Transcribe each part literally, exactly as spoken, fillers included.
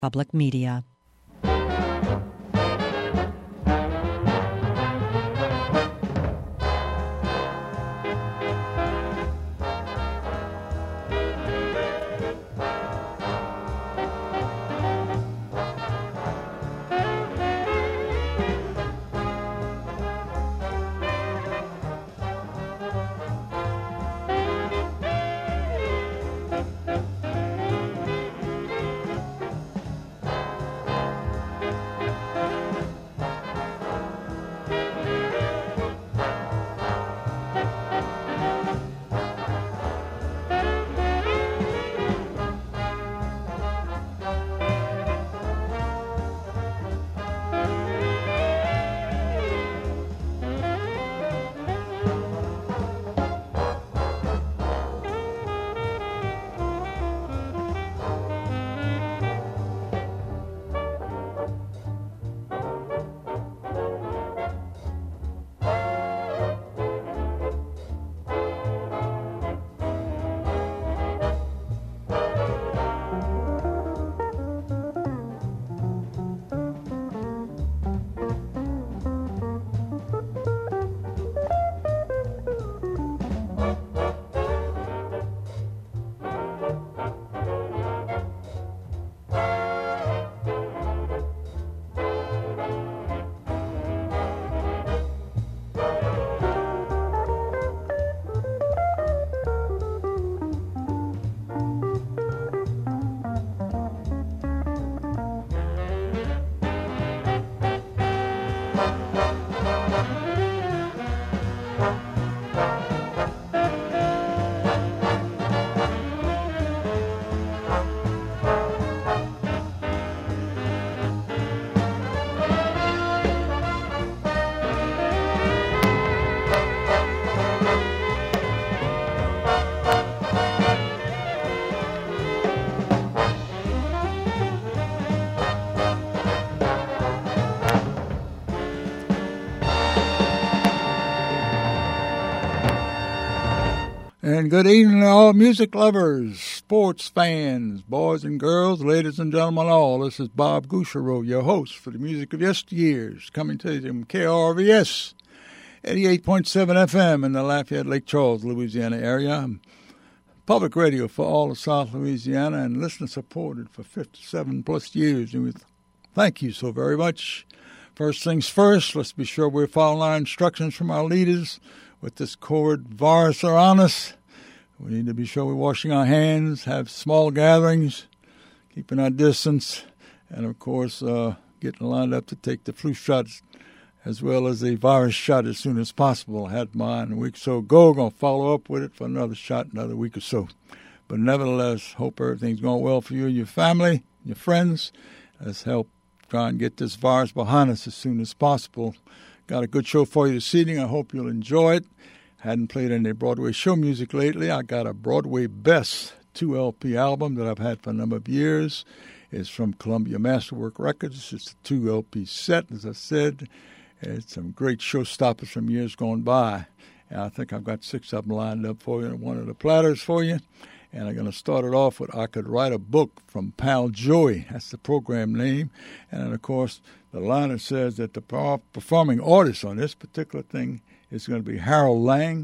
Public Media. And good evening to all music lovers, sports fans, boys and girls, ladies and gentlemen all. This is Bob Gouchereau, your host for the Music of Yesteryears, coming to you from K R V S eighty-eight point seven F M in the Lafayette, Lake Charles, Louisiana area. Public radio for all of South Louisiana and listener supported for fifty-seven plus years. And we thank you so very much. First things first, let's be sure we're following our instructions from our leaders with this COVID virus around us. We need to be sure we're washing our hands, have small gatherings, keeping our distance, and, of course, uh, getting lined up to take the flu shots as well as the virus shot as soon as possible. I had mine a week or so ago. Going to follow up with it for another shot, another week or so. But nevertheless, hope everything's going well for you, your family, your friends. Let's help try and get this virus behind us as soon as possible. Got a good show for you this evening. I hope you'll enjoy it. Hadn't played any Broadway show music lately. I got a Broadway Best two L P album that I've had for a number of years. It's from Columbia Masterwork Records. It's a two L P set, as I said. It's some great showstoppers from years gone by. And I think I've got six of them lined up for you and one of the platters for you. And I'm going to start it off with I Could Write a Book from Pal Joey. That's the program name. And, of course, the liner says that the performing artists on this particular thing is going to be Harold Lang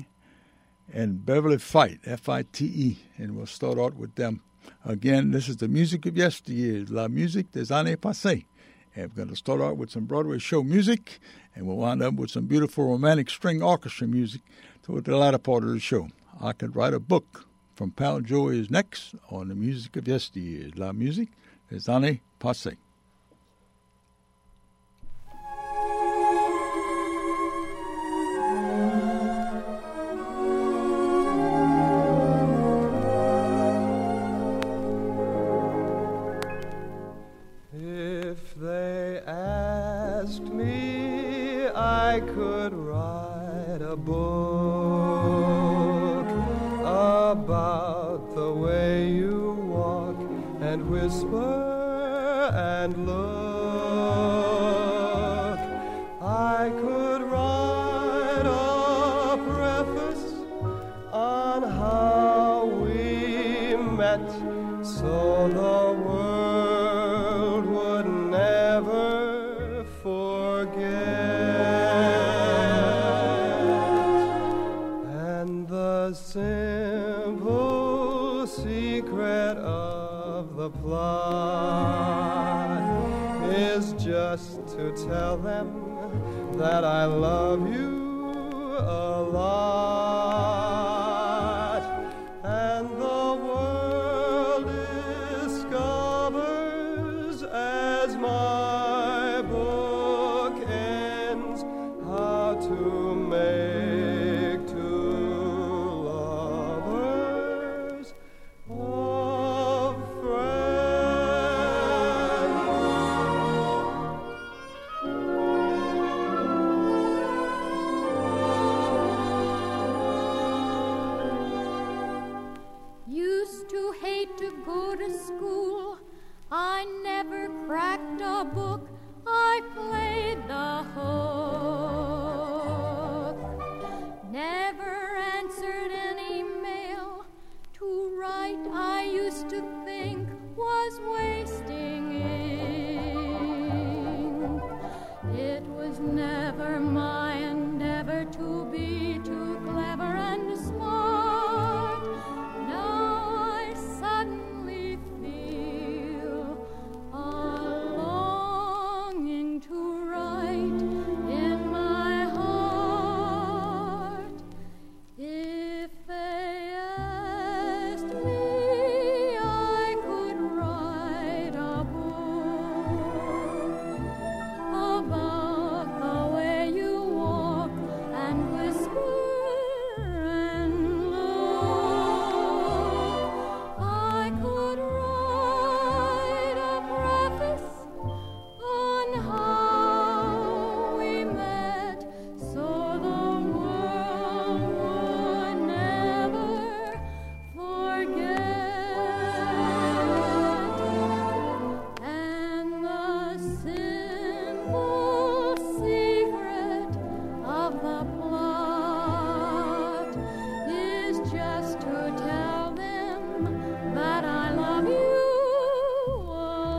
and Beverly Fite, F I T E. And we'll start out with them. Again, this is the music of yesteryears, La Musique des Années Passées. And we're going to start out with some Broadway show music, and we'll wind up with some beautiful romantic string orchestra music toward the latter part of the show. I Could Write a Book from Pal Joey is next on the music of yesteryears, La Musique des Années Passées. If they asked me, I could write a book about the way you walk and whisper and look. I could write a preface on how we met, so the world just to tell them that I love you a lot. And the world discovers as my book ends how to make two lovers of friends. Used to hate to go to school. I never cracked a book. I played the hook. Never answered any mail. To write I used to think was wasting ink. It was never my endeavor to be too clever and smart. Now I suddenly feel a longing to write in my heart. If they asked me, I could write a book about the way you walk and whisper and look. I could write a preface on how we met, so the world would never forget. And the simple secret of the plot is just to tell them that I love you a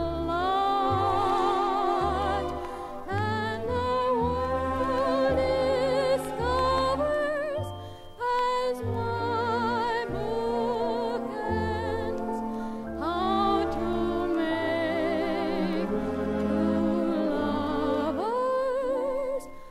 lot. And the world discovers as my book ends how to make two lovers of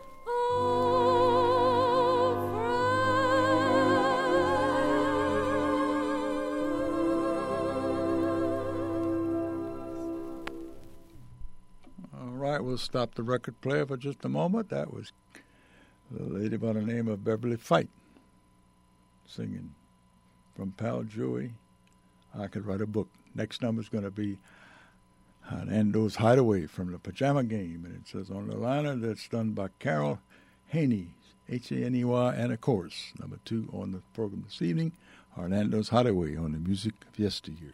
friends. All right, we'll stop the record player for just a moment. That was the lady by the name of Beverly Fight singing from Pal Joey, I Could Write a Book. Next number is going to be Hernando's Hideaway from the Pajama Game, and it says on the liner that's done by Carol Haney, H A N E Y, and of course, number two on the program this evening, Hernando's Hideaway on the Music of Yesteryears.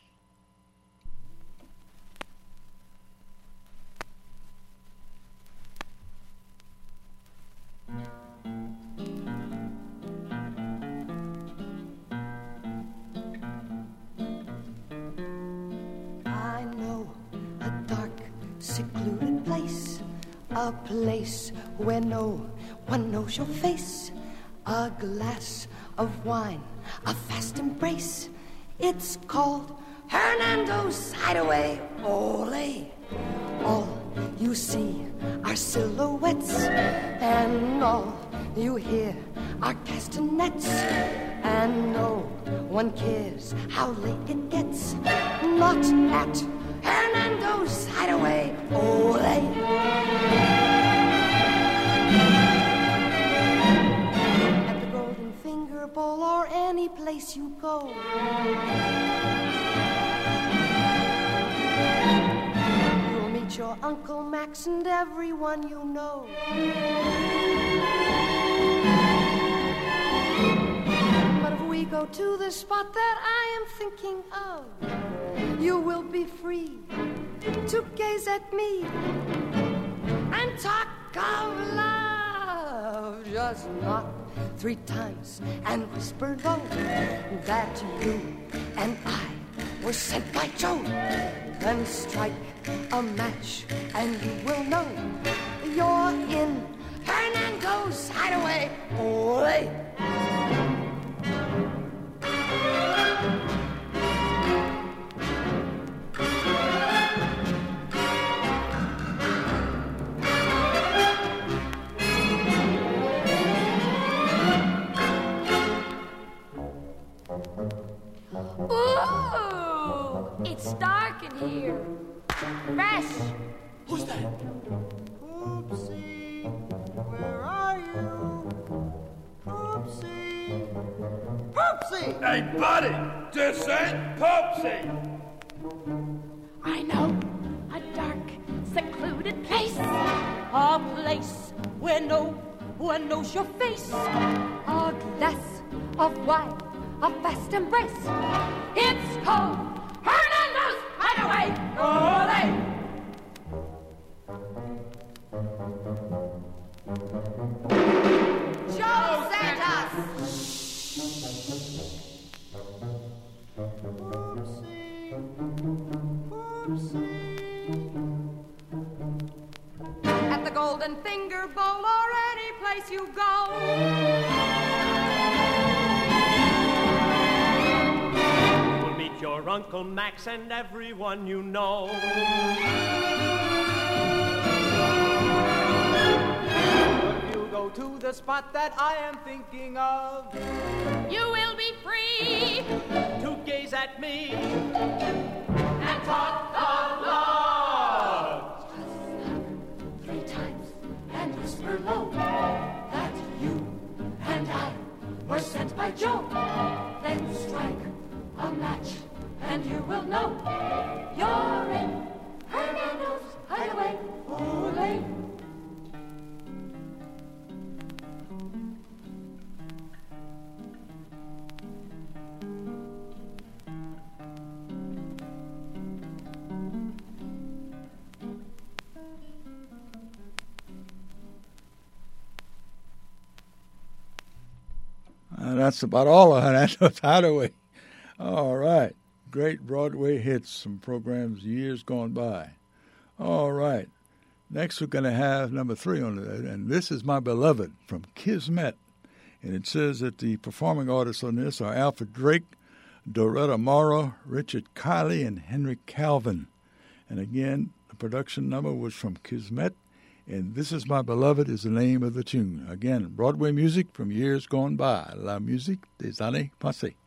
I know a dark, secluded place, a place where no one knows your face. A glass of wine, a fast embrace. It's called Hernando's Hideaway. Ole! All you see are silhouettes, and all you hear are castanets. And no one cares how late it gets. Not at Hernando's Hideaway. Ole! At the Golden Finger Bowl or any place you go, you'll meet your Uncle Max and everyone you know. But if we go to the spot that I am thinking of, you will be free to gaze at me and talk of love. Just knock three times and whisper low that you and I were sent by Joe. Then strike a match and you will know you're in Hernando's Hideaway. Ole! fresh. Who's that? Poopsie, where are you? Poopsie. Poopsie! Hey, buddy, this ain't Poopsie. I know a dark, secluded place, a place where no one knows your face. A glass of wine, a fast embrace. It's called Hernando's Hideaway. Ole! Joe Santos. Poopsie, poopsie. At the Golden Finger Bowl or any place you go. You'll meet your Uncle Max and everyone you know. If you go to the spot that I am thinking of, You will be free to gaze at me and talk of love. Three times and whisper low that you and I were sent by Joe. Then strike a match and you will know you're in Hernando's Hideaway. Ole! Uh, that's about all of Hernando's Hideaway. All right. Great Broadway hits, some programs years gone by. All right. Next we're going to have number three on it, and This Is My Beloved from Kismet. And it says that the performing artists on this are Alfred Drake, Doretta Morrow, Richard Kiley, and Henry Calvin. And again, the production number was from Kismet, and This Is My Beloved is the name of the tune. Again, Broadway music from years gone by. La musique des années passées.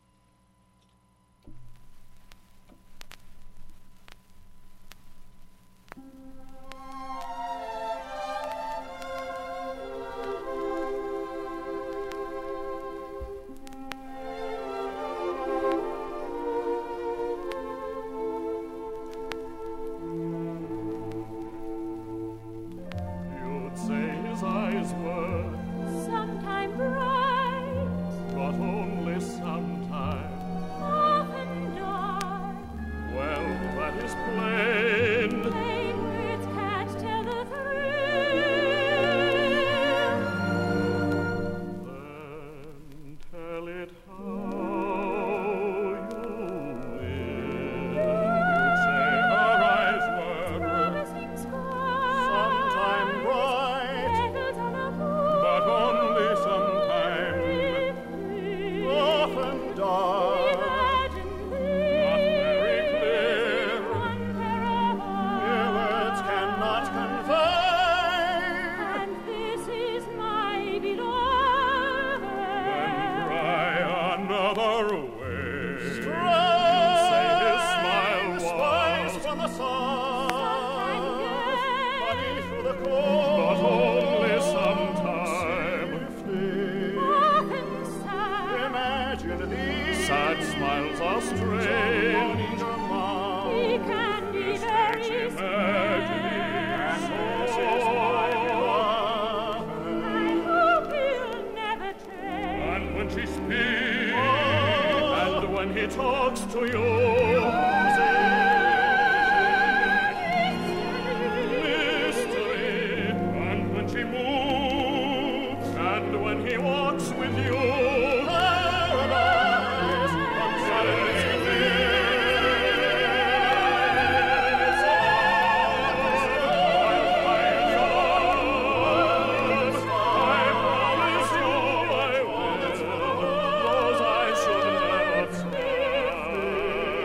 You'd say his eyes were, Sometime bright, but only sometime. often dark. Well, that is plain. Plain words can't tell the thrill. Then tell it how you will. You'd say her eyes were, Promising skies, sometime bright, petals on a pool, but only sometime. free. Often dark, Imagine not very this, clear. one pair of Mere words cannot convey. and this is my beloved. Try another way. Say his smile was from the sun, beneath the cold, but only sometime. Often sad, Imagine these sad smiles are strange. he can be very sad. I hope he'll never change. And when she speaks, and when he talks to you, mystery. And when she moves, and when he walks with you, paradise comes suddenly It's all I'll find yours. I promise you I will. Those eyes should never turn.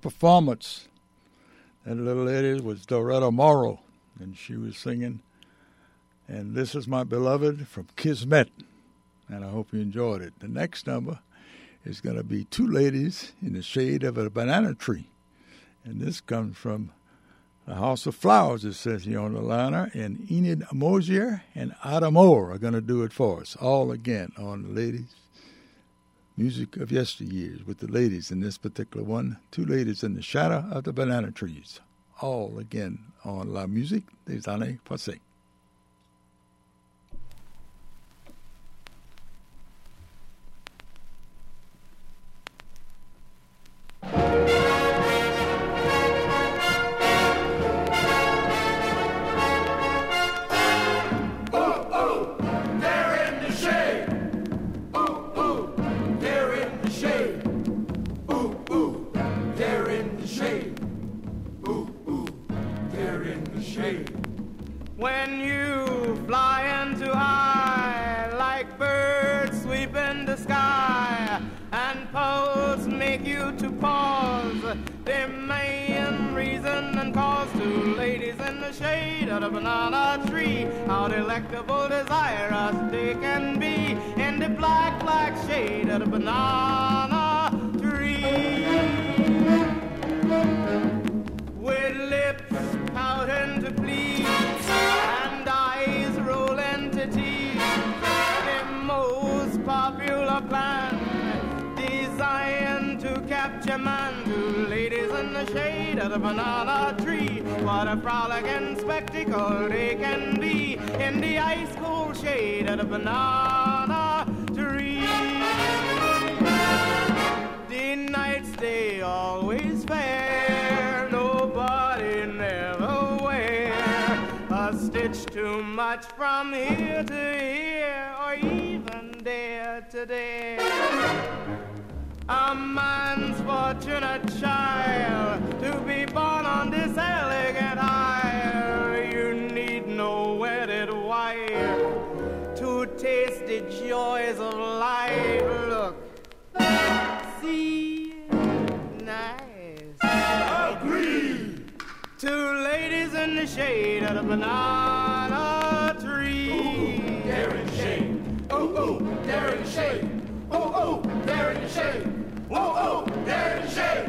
performance. That little lady was Doretta Morrow, and she was singing, and This Is My Beloved from Kismet, and I hope you enjoyed it. The next number is going to be Two Ladies in the Shade of a Banana Tree, and this comes from the House of Flowers, it says here on the liner, and Enid Mosier and Ada Moore are going to do it for us, all again on the ladies' music of yesteryears with the ladies in this particular one, Two Ladies in the Shadow of the Banana Trees, all again on La Musique des Années Passées. When you fly into high like birds sweep in the sky, and poets make you to pause, the main reason and cause two ladies in the shade of the banana tree, how delectable desirous they can be in the black, black shade of the banana tree. With lips pouting to please and eyes rolling to tease, the most popular plan designed to capture man. Two ladies in the shade of the banana tree, what a frolicking spectacle they can be in the ice cold shade of the banana tree. The nights they always fair, nobody never wear a stitch too much from here to here, or even there to there. A man's fortunate child to be born on this elegant isle. You need no wedded wife to taste the joys of life. Look, see, nice. Agree. Two ladies in the shade of the banana tree. Ooh, they're in the shade. Oh, oh, they're in the shade. Oh, oh, they're in the shade. Oh, oh, they're in the shade.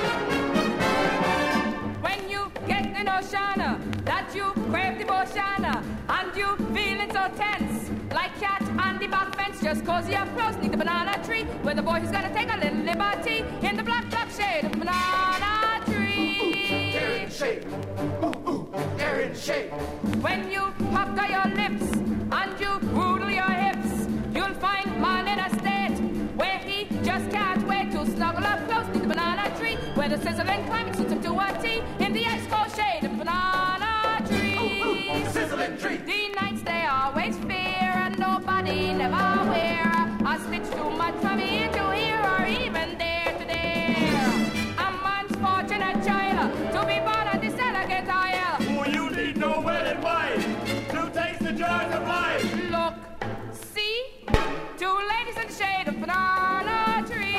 When you get in Oceana, that you crave devotion, and you feeling so tense, like cat on the back fence, just cozy up close, neath the banana tree, where the boy who's gonna take a little liberty in the black, black shade of the banana tree. They're in the shade. Ooh, ooh, they're in the shade. When you pucker your lips and you rudel your hips, you'll find man in a state where he just can't wait to snuggle up close to the banana tree, where the sizzling climate suits him to a T in the ice cold shade of the banana tree. Ooh, ooh, sizzling tree. The nights they always fear, and nobody never wear a stitch too much from here to here, or even there to there. A man's fortunate child to be born on this elegant isle. Oh, you need no wedded wife to taste the joys of life. Look, see, two ladies in the shade of banana tree.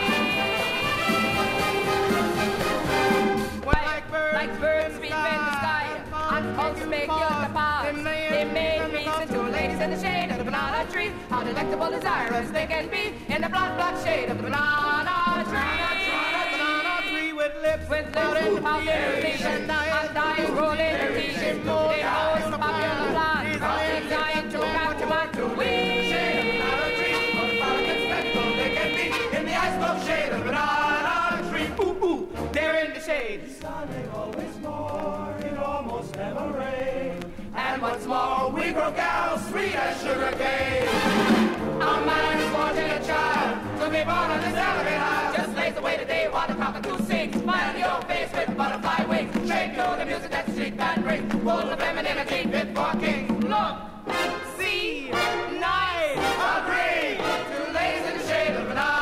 Well, like birds, like birds sweep in the sky, and folks make you the pause. They made reason two ladies in the shade of the banana tree, how delectable desirous they can be in the black, black shade of the banana tree. banana tree with lips, With lips out in the and eyes rolling in the teeth, the most popular plan, designed to capture man to win. In the ice shade of banana tree. Ooh, ooh, they're in the shade. Sunny always more, it almost never rains. And what's more, we grow cows sweet as sugar cane. A man's fortunate child to be born on this elegant isle, just lays away the day while the cockatoo sings. Smile in your face with butterfly wings, shake you the music that the street band brings, full of femininity fit for kings. Look, See, nice, Agree. two ladies in the shade of banana.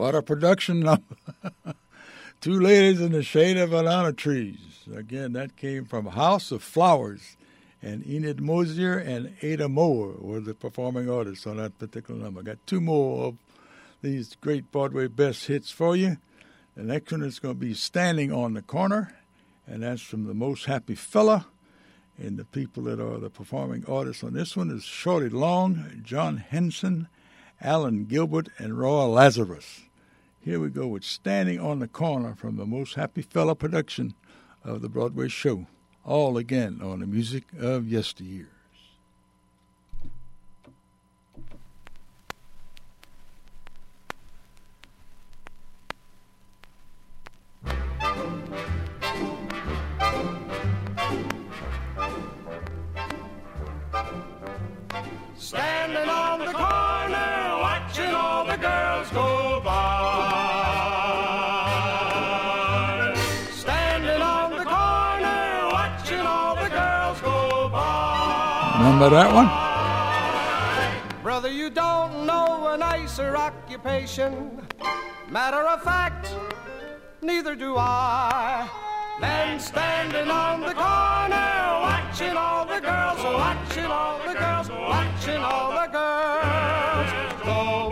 What a production number. Two Ladies in the Shade of Banana Trees. Again, that came from House of Flowers. And Enid Mosier and Ada Moore were the performing artists on that particular number. Got two more of these great Broadway best hits for you. The next one is going to be Standing on the Corner, and that's from The Most Happy Fella. And the people that are the performing artists on this one is Shorty Long, John Henson, Alan Gilbert, and Roy Lazarus. Here we go with Standing on the Corner from the Most Happy Fella production of the Broadway show. All again on the music of yesteryears. Standing on the corner, watching all the girls go by. Standing on the corner, watching all the girls go by. Remember that one? Brother, you don't know a nicer occupation. Matter of fact, neither do I. Than standing on the corner, watching all the girls, watching all the girls, watching all the girls go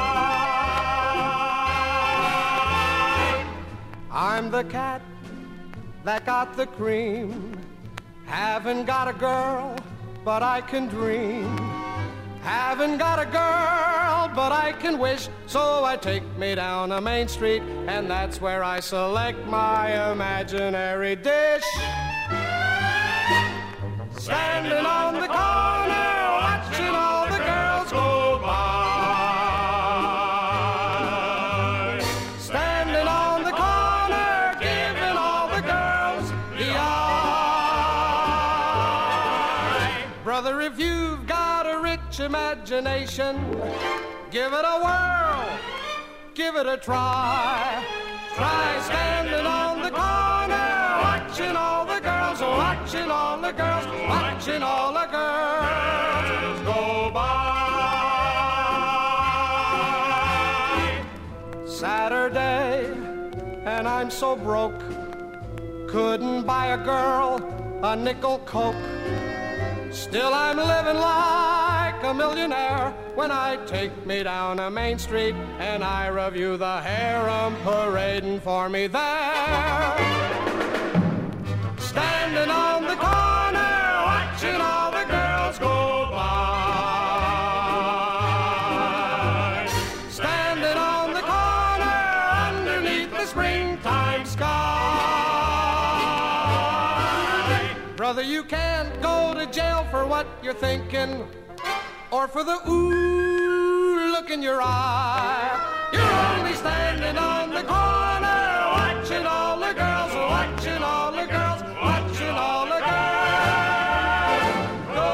by. I'm the cat that got the cream. Haven't got a girl, but I can dream. Haven't got a girl, but I can wish. So I take me down a main street, and that's where I select my imaginary dish. Standing on the corner, watching all the girls go by. Standing on the corner, giving all the girls the eye. Brother, if you've got a rich imagination, give it a whirl, give it a try. Try standing on the corner, watching all the girls, watching all the girls, watching all the girls go by. Saturday, and I'm so broke, couldn't buy a girl a nickel Coke. Still I'm living like a millionaire when I take me down a main street and I review the harem parading for me there. Standing on the corner, watching all the girls go by. Standing on the corner, underneath the springtime sky. Brother, you can't go to jail for what you're thinking, or for the ooh look in your eye. You're only standing on the corner, watching all the girls, watching all the girls, watching all the girls go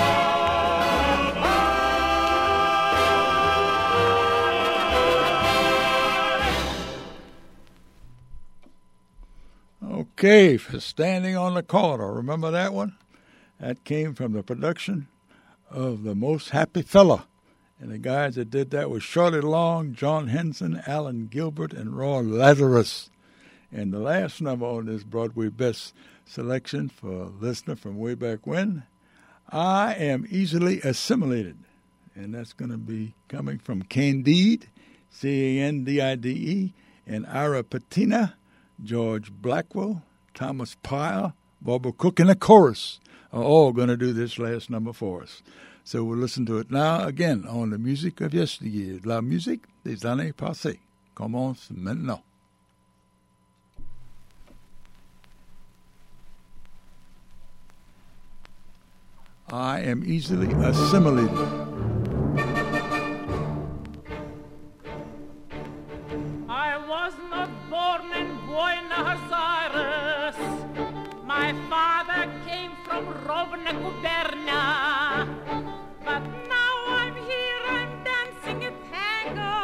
by. Okay, for Standing on the Corner. Remember that one? That came from the production of The Most Happy Fella. And the guys that did that were Shorty Long, John Henson, Alan Gilbert, and Roy Lazarus. And the last number on this Broadway Best selection for a listener from way back when, I Am Easily Assimilated. And that's going to be coming from Candide, C A N D I D E, and Ira Patina, George Blackwell, Thomas Pyle, Barbara Cook, and the chorus are all going to do this last number for us. So we'll listen to it now again on the music of yesteryear. La musique des années passées commence maintenant. I am easily assimilated. I was not born in Buenos Aires. My father came from Rovna Gubernia. But now I'm here, I'm dancing a tango.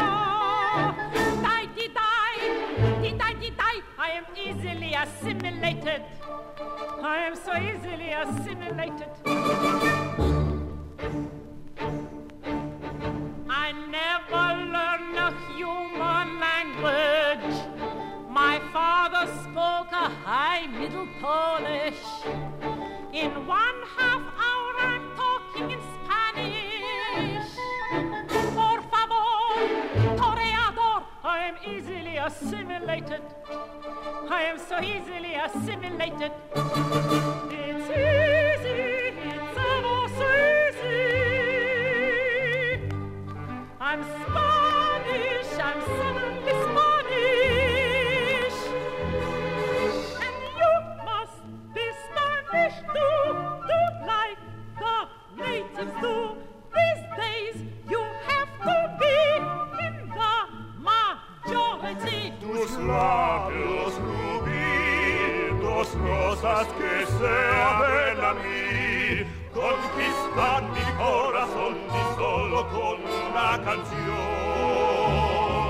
Die-di-die, di-die-di-die. I am easily assimilated. I am so easily assimilated. I never learned a human In one half hour I'm talking in Spanish. Por favor, toreador, I am easily assimilated. I am so easily assimilated. It's easy, it's ever so easy. I'm Spanish, I'm suddenly Spanish. And you must be Spanish too, do like the natives do. These days you have to be in the majority. Tus labios rubí, dos rosas que se abren a mí, conquistan mi corazón y solo con una canción.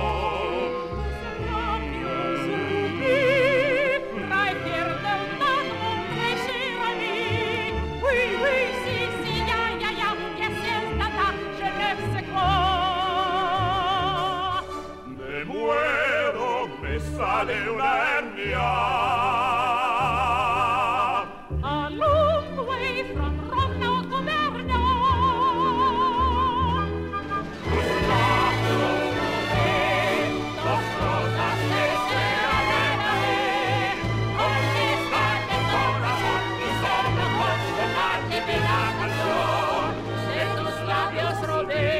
Labios rubí, traer del nombre Jérémy. Oui, oui, si, si, ya, ya, ya, yes, yes, tata, je ne sais quoi. Me muero, me sale una hernia. A long way from Rome now to Verno. Tus labios rubí, dos rosas que se abren a mí, conquistan mi corazón y solo con una divina canción de tus labios rubí.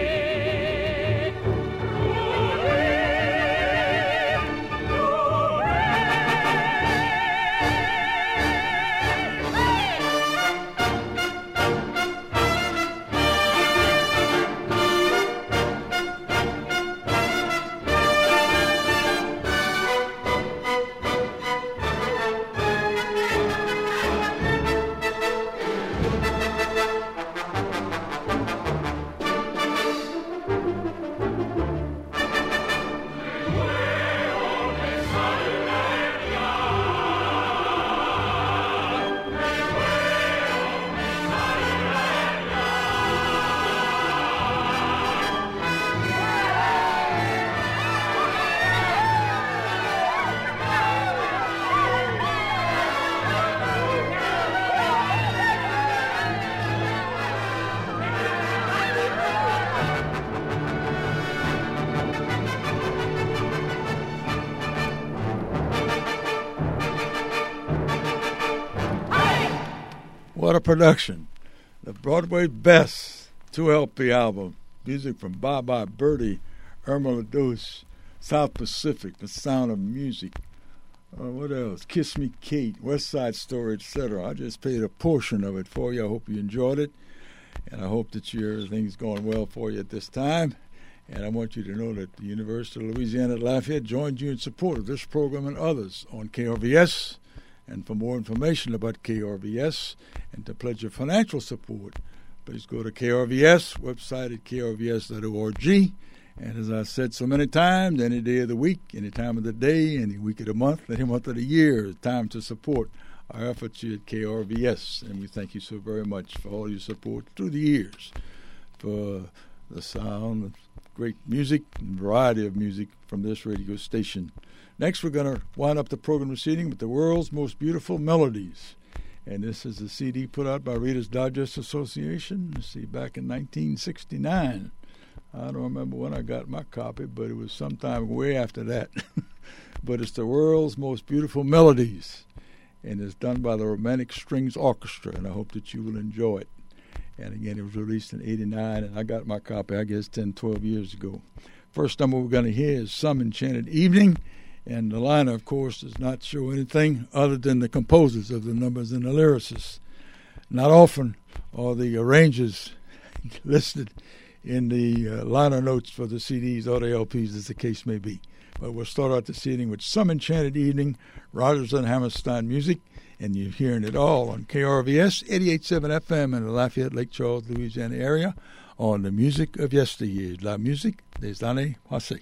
What a production. The Broadway Best two L P album. Music from Bye Bye Birdie, Irma La Douce, South Pacific, The Sound of Music. Uh, what else? Kiss Me Kate, West Side Story, et cetera. I just played a portion of it for you. I hope you enjoyed it. And I hope that your everything's going well for you at this time. And I want you to know that the University of Louisiana at Lafayette joins you in support of this program and others on K R V S. And for more information about K R V S and to pledge your financial support, please go to K R V S website at k r v s dot org. And as I said so many times, any day of the week, any time of the day, any week of the month, any month of the year, it's time to support our efforts here at K R V S. And we thank you so very much for all your support through the years, for the sound of great music and variety of music from this radio station. Next, we're going to wind up the program proceeding with the world's most beautiful melodies. And this is a C D put out by Reader's Digest Association, let's see, back in nineteen sixty-nine. I don't remember when I got my copy, but it was sometime way after that. But it's the world's most beautiful melodies. And it's done by the Romantic Strings Orchestra, and I hope that you will enjoy it. And again, it was released in eighty-nine, and I got my copy, I guess, ten, twelve years ago. First number we're going to hear is Some Enchanted Evening. And the liner, of course, does not show anything other than the composers of the numbers and the lyricists. Not often are the arrangers listed in the uh, liner notes for the C Ds or the L Ps, as the case may be. But we'll start out this evening with Some Enchanted Evening, Rodgers and Hammerstein music, and you're hearing it all on K R V S eighty-eight point seven F M in the Lafayette, Lake Charles, Louisiana area on the music of yesteryear, La Musique des Années Passées.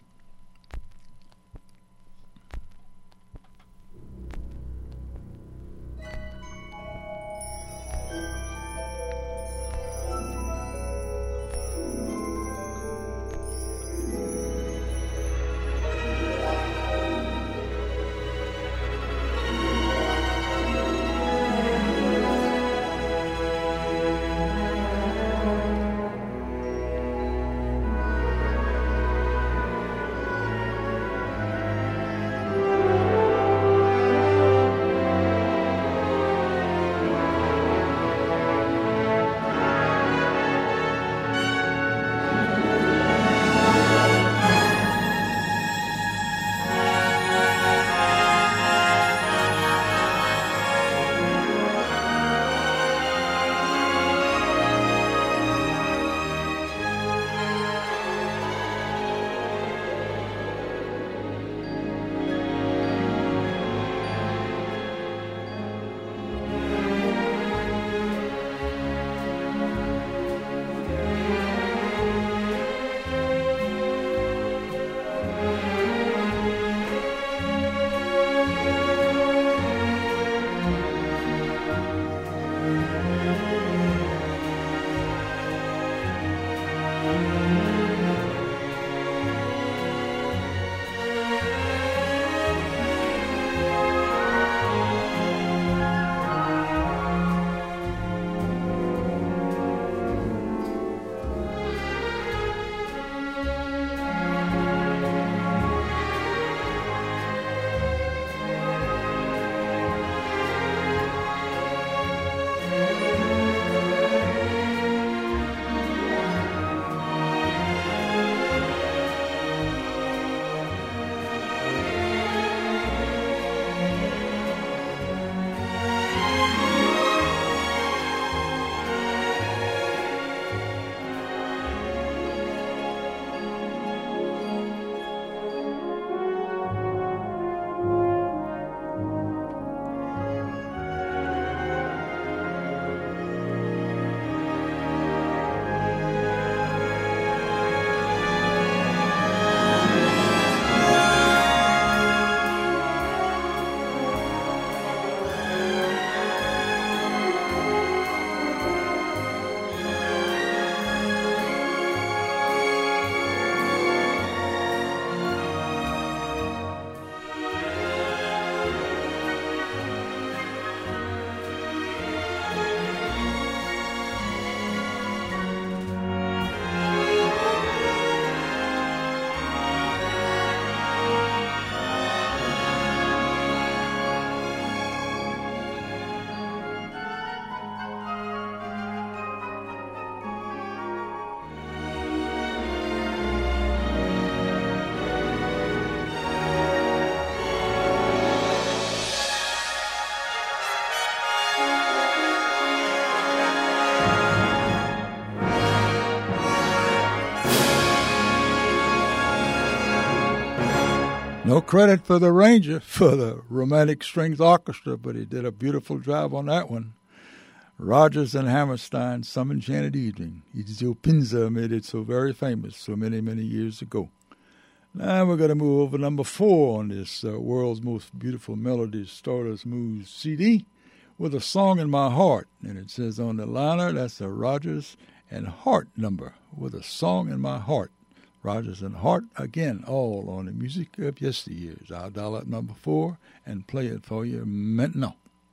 No credit for the arranger for the Romantic Strings Orchestra, but he did a beautiful job on that one. Rodgers and Hammerstein, Some Enchanted Evening. Ezio Pinza made it so very famous so many, many years ago. Now we're going to move over to number four on this uh, World's Most Beautiful Melodies Stardust Moves C D with A Song in My Heart. And it says on the liner, that's a Rodgers and Hart number with A Song in My Heart. Rodgers and Hart, again, all on the music of yesteryears. I'll dial up number four and play it for you maintenant.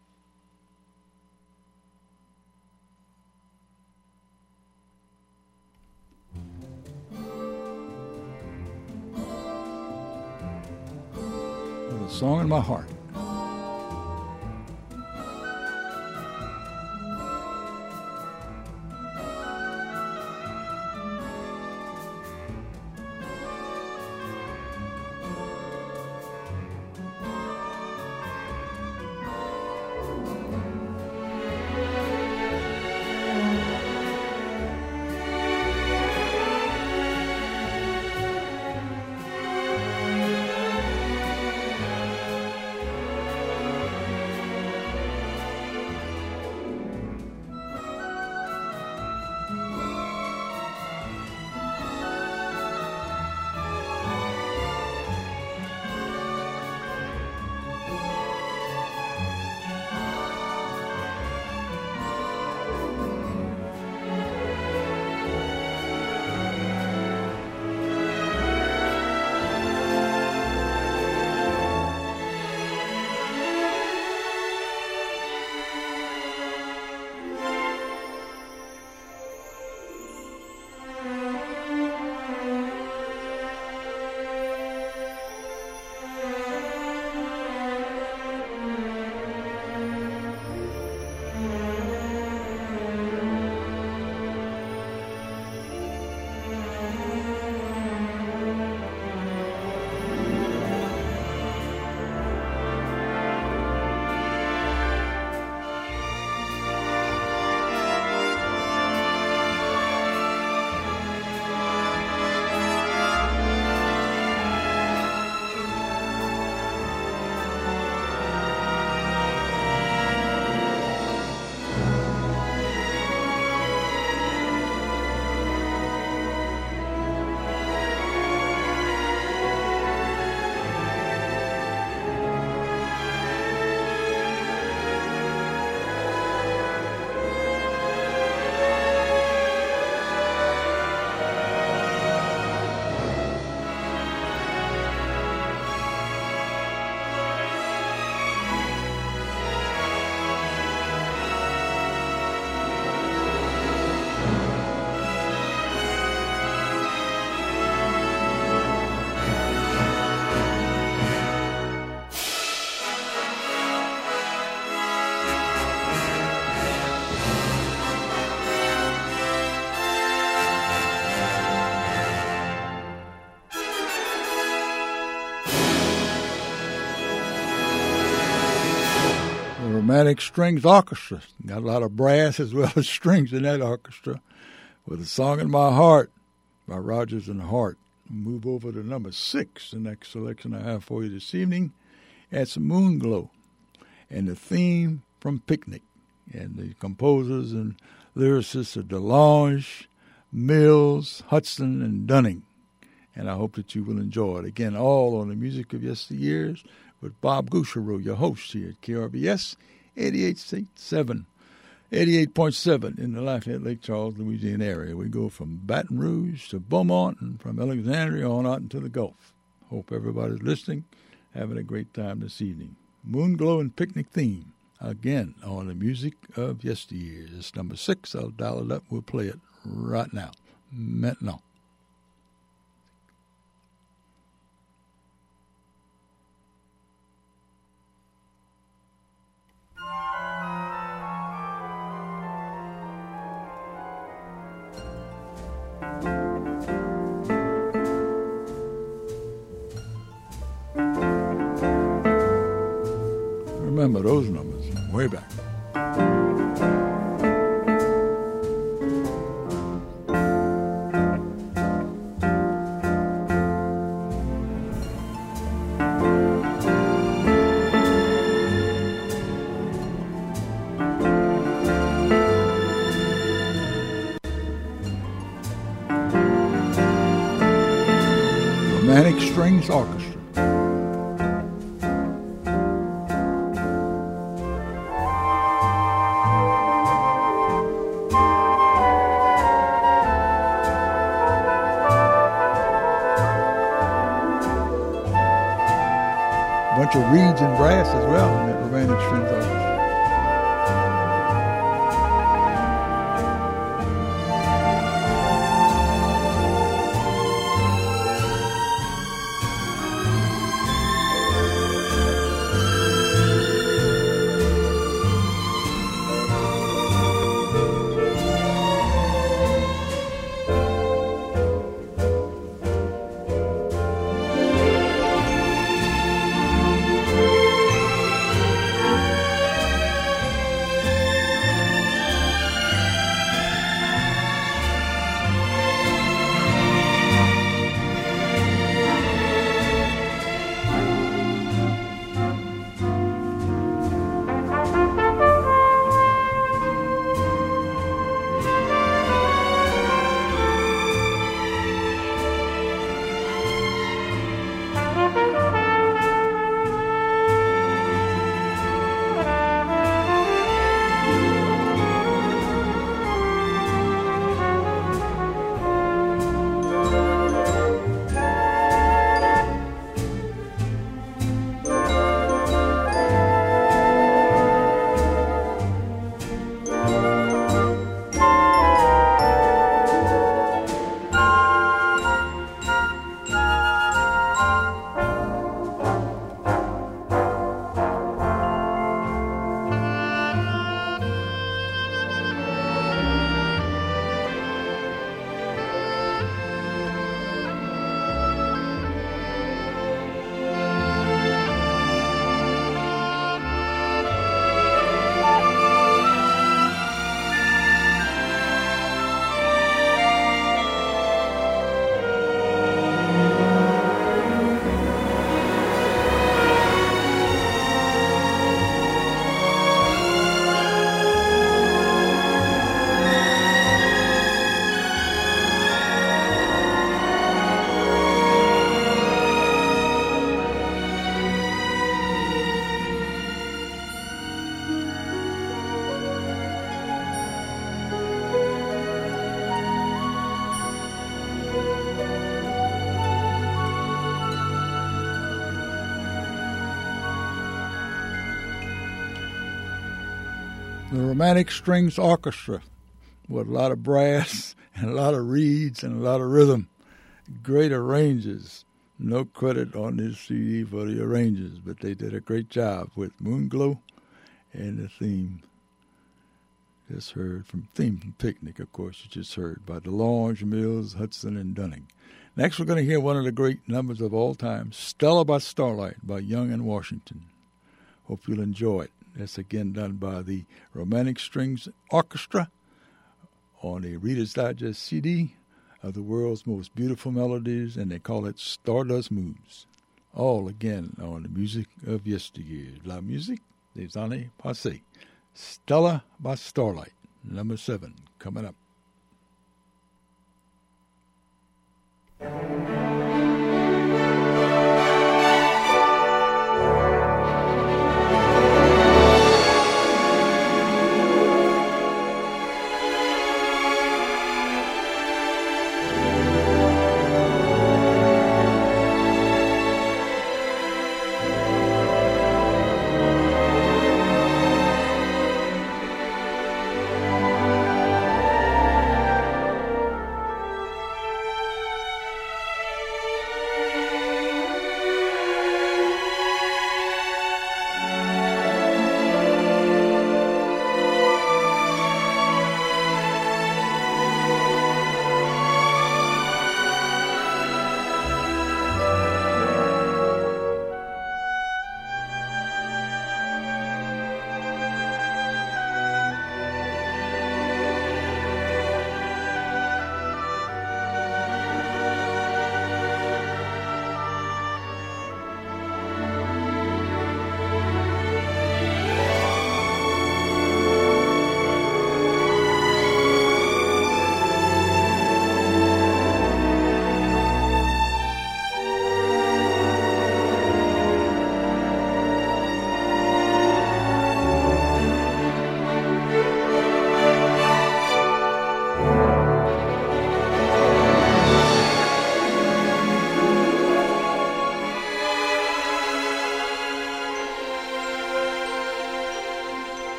With A Song in My Heart. Romantic Strings Orchestra. Got a lot of brass as well as strings in that orchestra. With A Song in My Heart by Rodgers and Hart. Move over to number six, the next selection I have for you this evening. It's Moonglow, and the theme from Picnic. And the composers and lyricists are DeLonge, Mills, Hudson, and Dunning. And I hope that you will enjoy it. Again, all on the music of yesteryears with Bob Gouchereau, your host here at K R B S eighty-eight point seven, eighty-eight point seven in the Lafayette, Lake Charles, Louisiana area. We go from Baton Rouge to Beaumont and from Alexandria on out into the Gulf. Hope everybody's listening, having a great time this evening. Moonglow and Picnic theme, again, on the music of yesteryears. It's number six. I'll dial it up. We'll play it right now. Maintenant. Remember those numbers way back. Romantic Strings Orchestra. Bunch of reeds and brass as well in that Romantic Strings Orchestra. The Romantic Strings Orchestra with a lot of brass and a lot of reeds and a lot of rhythm. Great arrangers. No credit on this C D for the arrangers, but they did a great job with Moonglow and the theme. Just heard from theme from Picnic, of course, you just heard by DeLonge, Mills, Hudson, and Dunning. Next, we're going to hear one of the great numbers of all time, Stella by Starlight by Young and Washington. Hope you'll enjoy it. That's again done by the Romantic Strings Orchestra on a Reader's Digest C D of the world's most beautiful melodies, and they call it Stardust Moods. All again on the music of yesteryear. La musique des années passées. Stella by Starlight, number seven, coming up.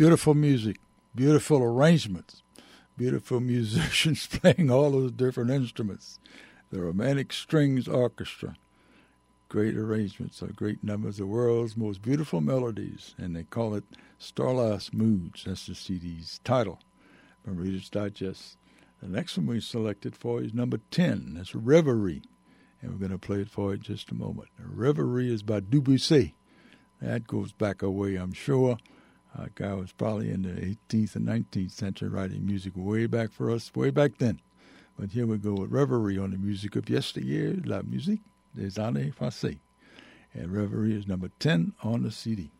beautiful music, beautiful arrangements, beautiful musicians playing all those different instruments. The Romantic Strings Orchestra. Great arrangements of great numbers, the world's most beautiful melodies, and they call it Starlast Moods. That's the C D's title from Reader's Digest. The next one we selected for you is number ten. That's Reverie, and we're going to play it for you in just a moment. Reverie is by Debussy. That goes back a way, I'm sure. A guy was probably in the eighteenth and nineteenth century writing music way back for us, way back then. But here we go with Reverie on the music of yesteryear, La Musique des Années Passées. And Reverie is number ten on the C D.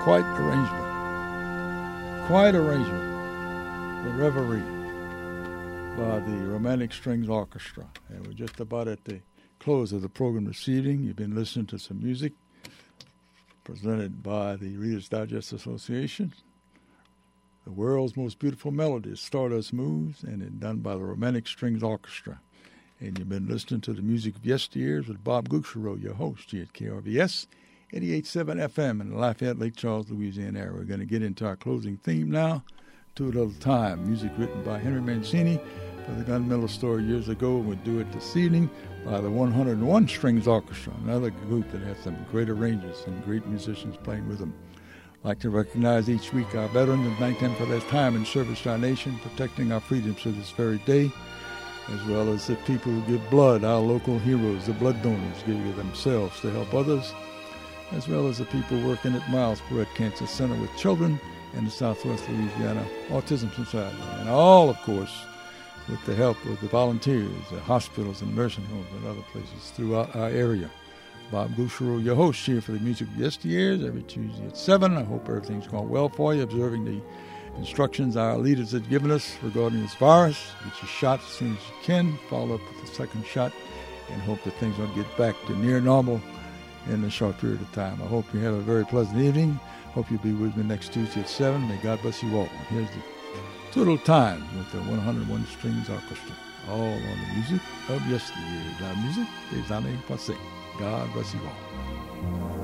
quite arrangement. Quite arrangement. The Reverie by the Romantic Strings Orchestra. And we're just about at the close of the program this evening. You've been listening to some music presented by the Reader's Digest Association. The World's Most Beautiful Melodies, Stardust Moves, and it's done by the Romantic Strings Orchestra. And you've been listening to the music of yesteryears with Bob Gouchereau, your host here at K R V S, eighty-eight point seven F M in the Lafayette, Lake Charles, Louisiana area. We're going to get into our closing theme now, Too Little Time, music written by Henry Mancini for the Gun Miller Story years ago. We'll do it this evening by the one oh one Strings Orchestra, another group that has some great arrangers and great musicians playing with them. I'd like to recognize each week our veterans and thank them for their time and service to our nation, protecting our freedoms to this very day, as well as the people who give blood, our local heroes, the blood donors giving themselves to help others, as well as the people working at Miles Perret Cancer Center with children in the Southwest Louisiana Autism Society, and all, of course, with the help of the volunteers at hospitals and nursing homes and other places throughout our area. Bob Gouchereau, your host here for the Music of Yesteryears, every Tuesday at seven. I hope everything's going well for you, observing the instructions our leaders have given us regarding this virus. Get your shot as soon as you can, follow up with the second shot, and hope that things will get back to near normal in a short period of time. I hope you have a very pleasant evening. Hope you'll be with me next Tuesday at seven. May God bless you all. Here's the Too Little Time with the one oh one Strings Orchestra, all on the music of yesteryears. Our music des années passées. God bless you all.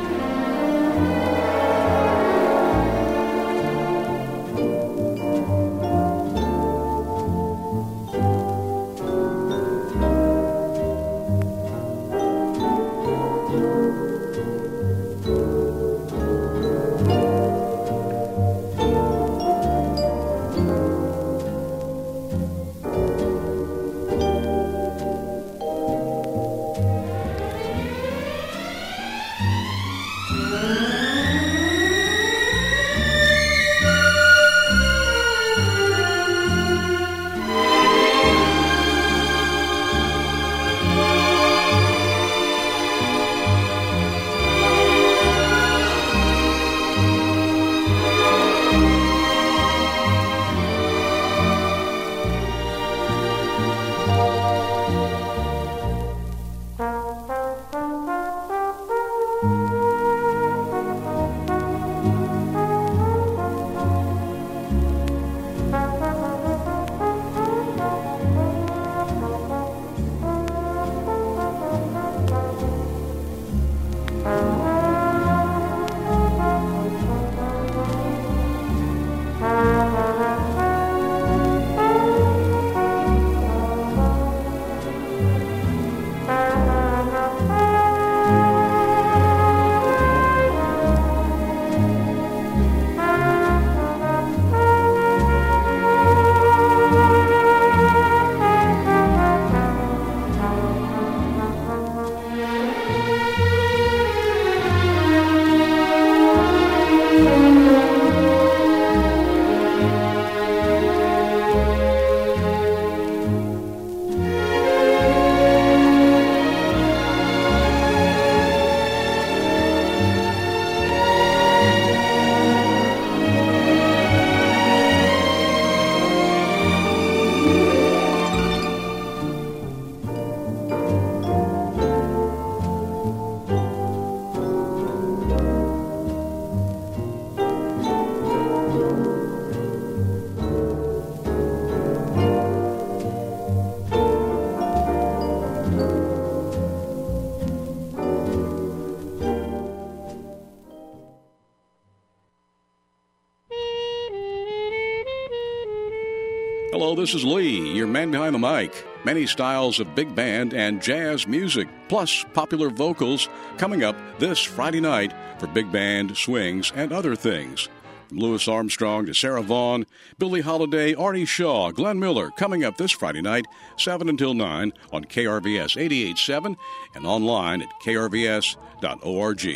Hello, this is Lee, your man behind the mic. Many styles of big band and jazz music, plus popular vocals, coming up this Friday night for big band, swings, and other things. From Louis Armstrong to Sarah Vaughan, Billie Holiday, Artie Shaw, Glenn Miller, coming up this Friday night, seven until nine on K R V S eighty-eight point seven and online at k r v s dot org.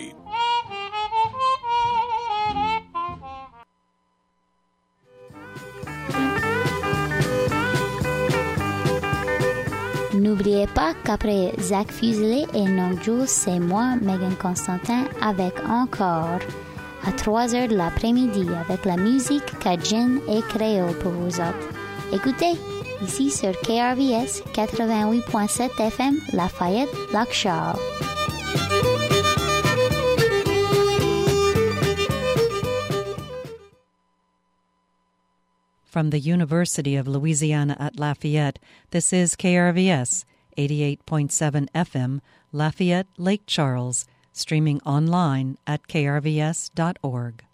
N'oubliez pas qu'après Zach Fuseli et Nong Jules, c'est moi, Megan Constantin, avec encore à trois heures de l'après-midi avec la musique cajun et créole pour vous autres. Écoutez, ici sur K R V S quatre-vingt-huit point sept F M, Lafayette, Lac-Charles. From the University of Louisiana at Lafayette, this is K R V S, eighty-eight point seven F M, Lafayette, Lake Charles, streaming online at k r v s dot org.